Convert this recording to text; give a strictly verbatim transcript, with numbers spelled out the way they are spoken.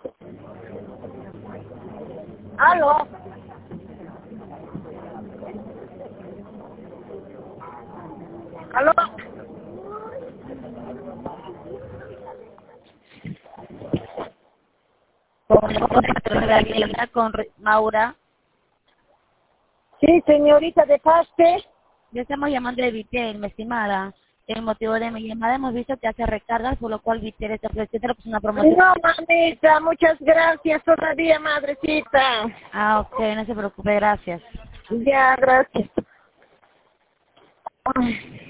¿Aló? ¿Aló? Con Maura. Sí, señorita de parte. Ya estamos llamando de Vitel, mi estimada. El motivo de mi llamada, hemos visto que hace recargas, por lo cual Vitel está ofreciendo una promoción. No, mamita, muchas gracias todavía, madrecita. Ah, ok, no se preocupe, gracias. Ya, gracias. Ay.